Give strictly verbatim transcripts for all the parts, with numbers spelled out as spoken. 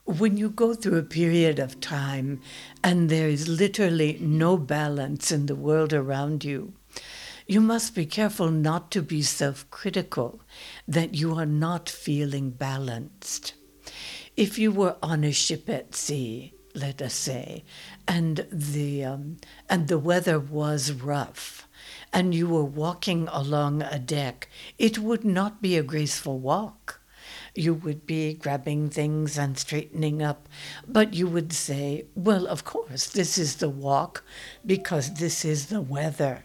When you go through a period of time and there is literally no balance in the world around you, you must be careful not to be self-critical that you are not feeling balanced. If you were on a ship at sea, let us say, and the um, and the weather was rough, and you were walking along a deck, it would not be a graceful walk. You would be grabbing things and straightening up, but you would say, well, of course, this is the walk because this is the weather.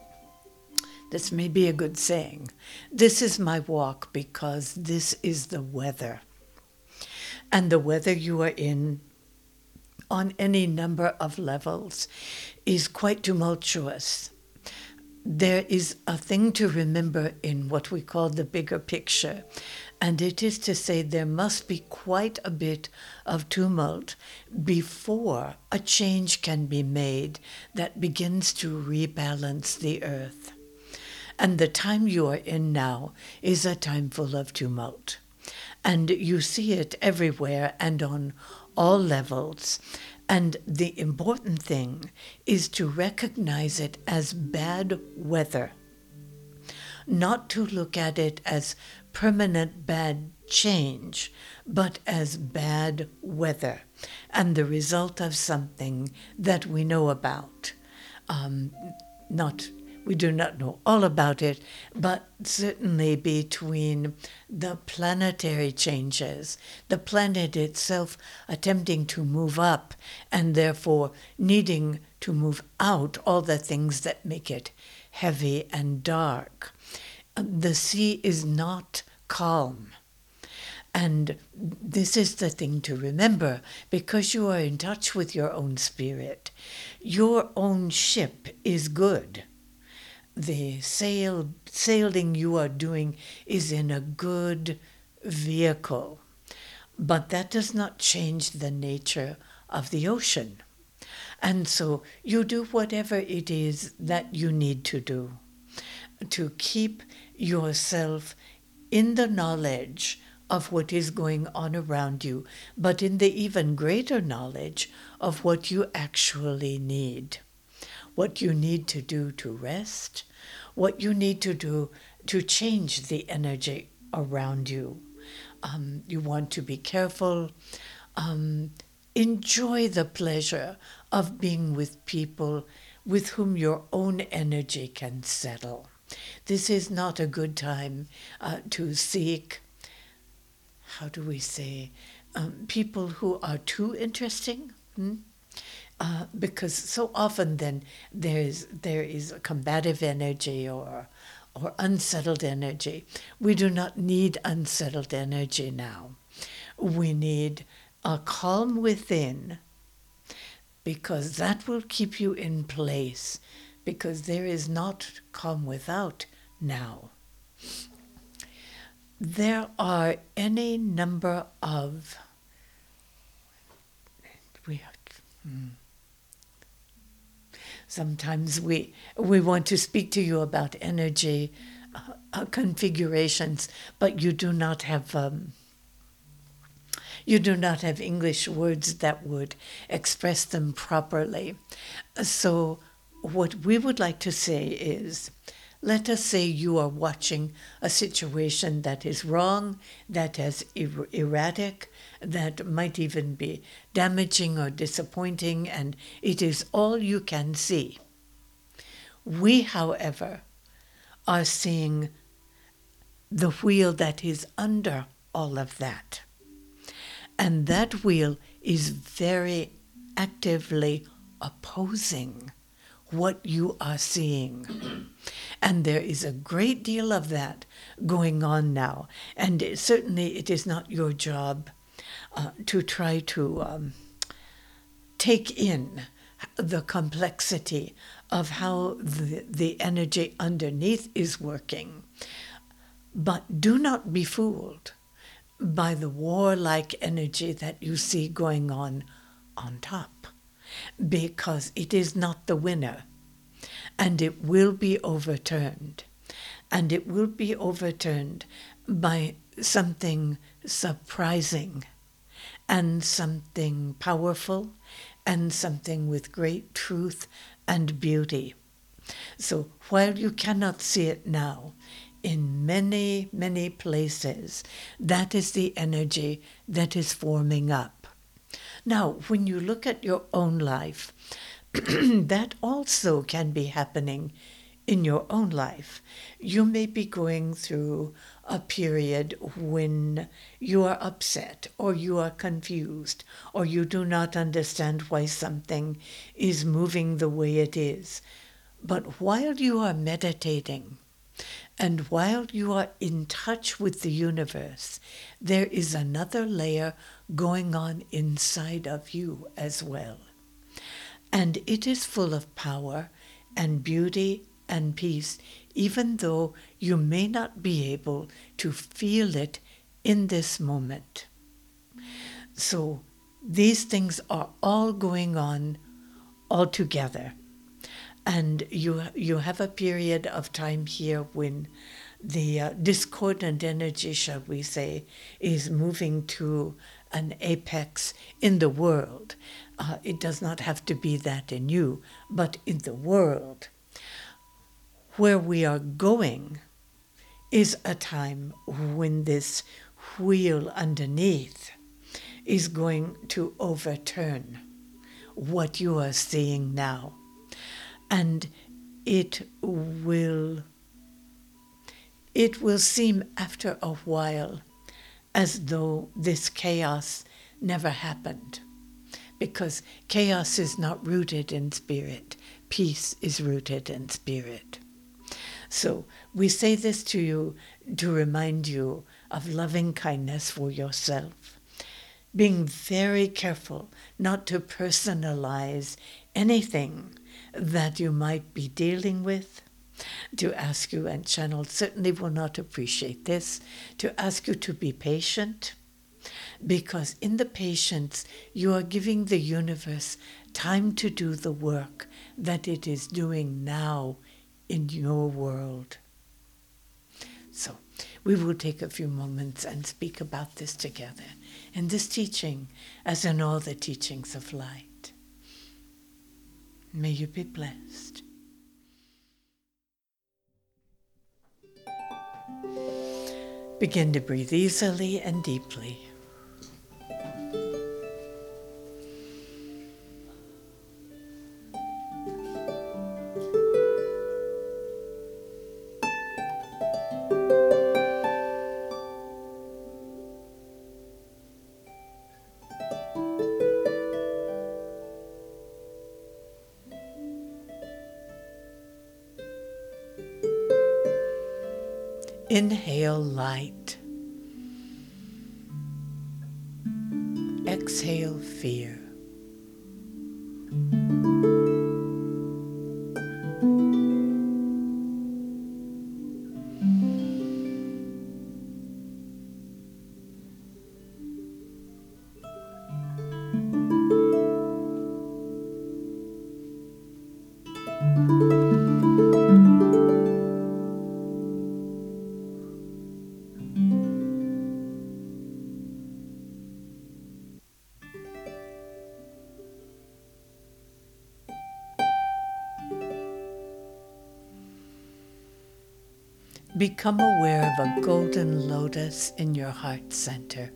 This may be a good saying. This is my walk because this is the weather. And the weather you are in on any number of levels is quite tumultuous. There is a thing to remember in what we call the bigger picture, and it is to say there must be quite a bit of tumult before a change can be made that begins to rebalance the earth. And the time you are in now is a time full of tumult. And you see it everywhere and on all levels. And the important thing is to recognize it as bad weather, not to look at it as permanent bad change, but as bad weather and the result of something that we know about. Um, not We do not know all about it, but certainly between the planetary changes, the planet itself attempting to move up and therefore needing to move out all the things that make it heavy and dark. The sea is not calm. And this is the thing to remember, because you are in touch with your own spirit. Your own ship is good. The sail, sailing you are doing is in a good vehicle. But that does not change the nature of the ocean. And so you do whatever it is that you need to do to keep yourself in the knowledge of what is going on around you, but in the even greater knowledge of what you actually need. What you need to do to rest, what you need to do to change the energy around you. Um, you want to be careful. Um, enjoy the pleasure of being with people with whom your own energy can settle. This is not a good time uh, to seek, how do we say, um, people who are too interesting. Hmm? Uh, because so often then there is there is a combative energy or or unsettled energy. We do not need unsettled energy now. We need a calm within, because that will keep you in place, because there is not calm without now. There are any number of we have, hmm. Sometimes we we want to speak to you about energy uh, uh, configurations, but you do not have um, you do not have English words that would express them properly. So what we would like to say is, let us say you are watching a situation that is wrong, that is er- erratic, that might even be damaging or disappointing, and it is all you can see. We, however, are seeing the wheel that is under all of that. And that wheel is very actively opposing what you are seeing. And there is a great deal of that going on now. And it, certainly it is not your job uh, to try to um, take in the complexity of how the, the energy underneath is working. But do not be fooled by the warlike energy that you see going on on top, because it is not the winner, and it will be overturned. And it will be overturned by something surprising and something powerful and something with great truth and beauty. So while you cannot see it now, in many, many places, that is the energy that is forming up. Now, when you look at your own life, that also can be happening in your own life. You may be going through a period when you are upset or you are confused or you do not understand why something is moving the way it is. But while you are meditating and while you are in touch with the universe, there is another layer going on inside of you as well. And it is full of power and beauty and peace, even though you may not be able to feel it in this moment. So these things are all going on all together. And you you have a period of time here when the uh, discordant energy, shall we say, is moving to an apex in the world. Uh, it does not have to be that in you, but in the world. Where we are going is a time when this wheel underneath is going to overturn what you are seeing now. And it will, it will seem after a while as though this chaos never happened, because chaos is not rooted in spirit. Peace is rooted in spirit. So we say this to you to remind you of loving kindness for yourself, being very careful not to personalize anything that you might be dealing with, to ask you, and channel certainly will not appreciate this, to ask you to be patient, because in the patience you are giving the universe time to do the work that it is doing now in your world. So we will take a few moments and speak about this together in this teaching, as in all the teachings of light. May you be blessed. Begin to breathe easily and deeply. Inhale light. Exhale fear. Become aware of a golden lotus in your heart center.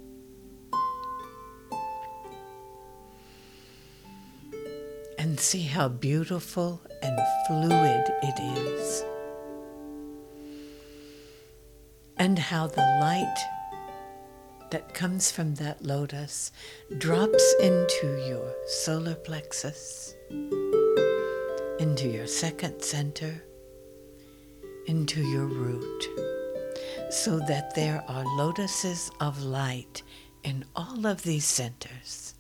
And see how beautiful and fluid it is. And how the light that comes from that lotus drops into your solar plexus, into your second center, into your root, so that there are lotuses of light in all of these centers.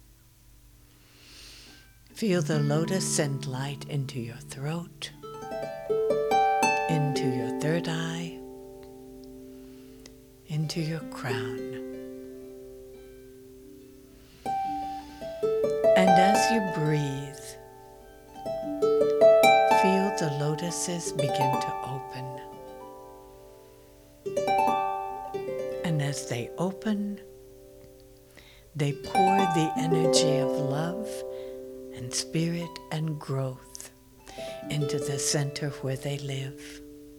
Feel the lotus send light into your throat, into your third eye, into your crown. And as you breathe, feel the lotuses begin to open. And as they open, They pour the energy of love and spirit and growth into the center where they live.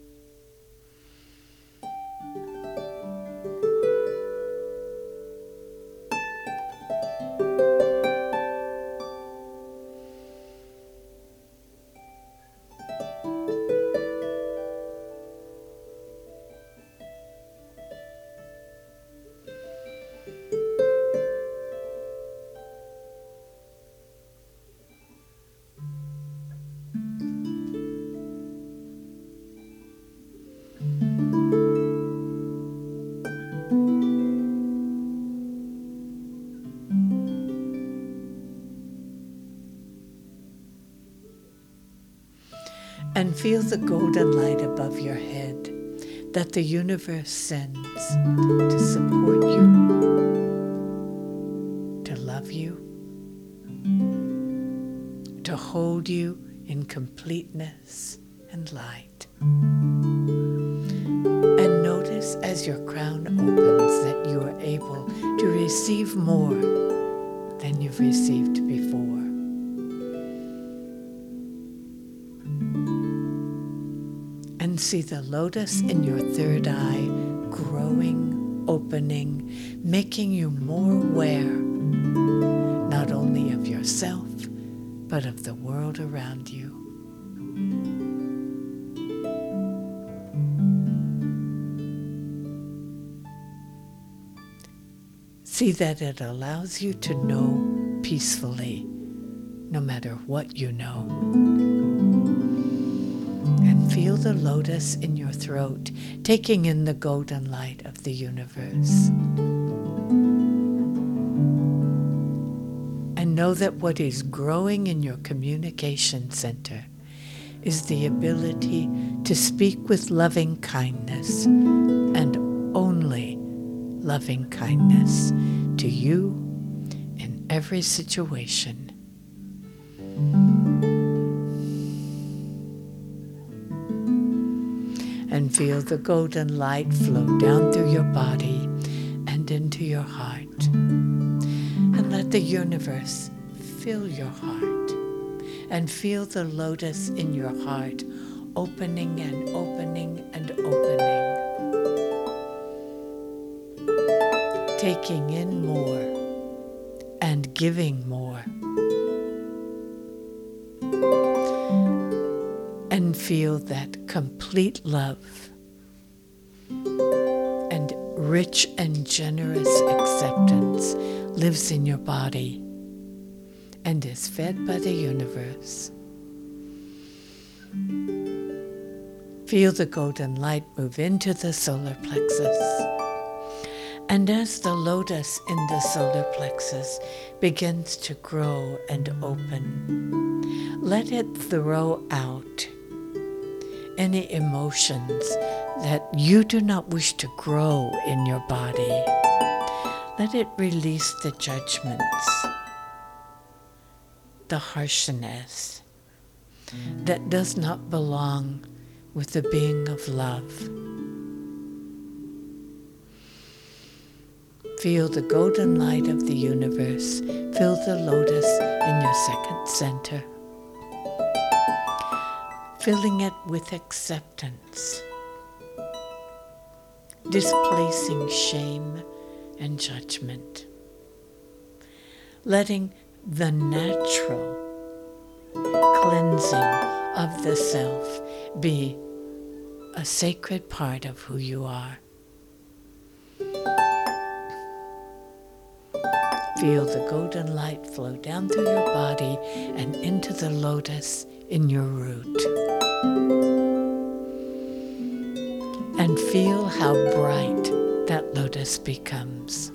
And feel the golden light above your head that the universe sends to support you, to love you, to hold you in completeness and light. And notice as your crown opens that you are able to receive more than you've received before. And see the lotus in your third eye growing, opening, making you more aware, not only of yourself, but of the world around you. See that it allows you to know peacefully, no matter what you know. And feel the lotus in your throat, taking in the golden light of the universe. And know that what is growing in your communication center is the ability to speak with loving kindness, and only loving kindness, to you in every situation. And feel the golden light flow down through your body and into your heart. And let the universe fill your heart. And feel the lotus in your heart opening and opening and opening. Taking in more and giving more. And feel that complete love and rich and generous acceptance lives in your body and is fed by the universe. Feel the golden light move into the solar plexus. And as the lotus in the solar plexus begins to grow and open, let it throw out any emotions that you do not wish to grow in your body. Let it release the judgments, the harshness that does not belong with the being of love. Feel the golden light of the universe fill the lotus in your second center, filling it with acceptance, displacing shame and judgment, letting the natural cleansing of the self be a sacred part of who you are. Feel the golden light flow down through your body and into the lotus in your root. And feel how bright that lotus becomes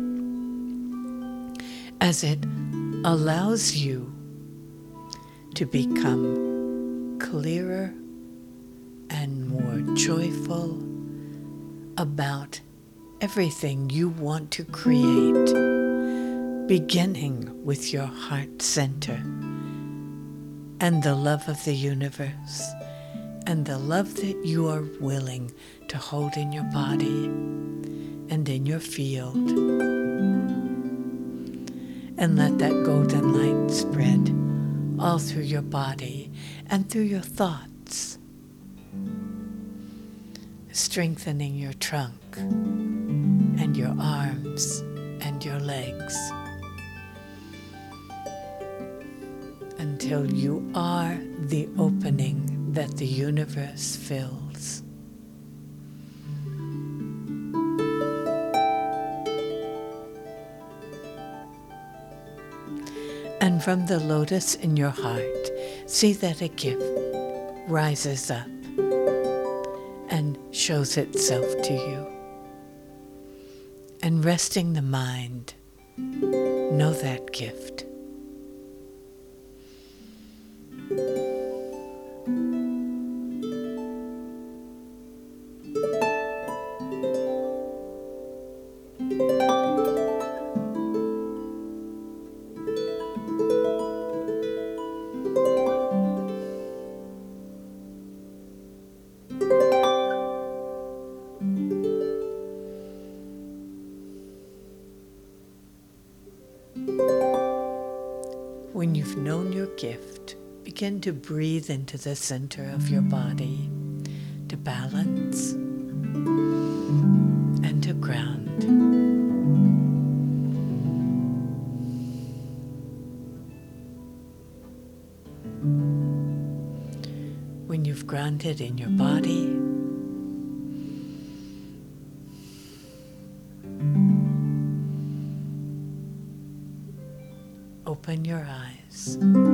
as it allows you to become clearer and more joyful about everything you want to create, beginning with your heart center and the love of the universe and the love that you are willing to hold in your body and in your field. And let that golden light spread all through your body and through your thoughts, strengthening your trunk and your arms and your legs until you are the opening that the universe fills. And from the lotus in your heart, see that a gift rises up and shows itself to you. And resting the mind, know that gift. When you've known your gift, begin to breathe into the center of your body to balance and to ground. When you've grounded in your body, open your eyes.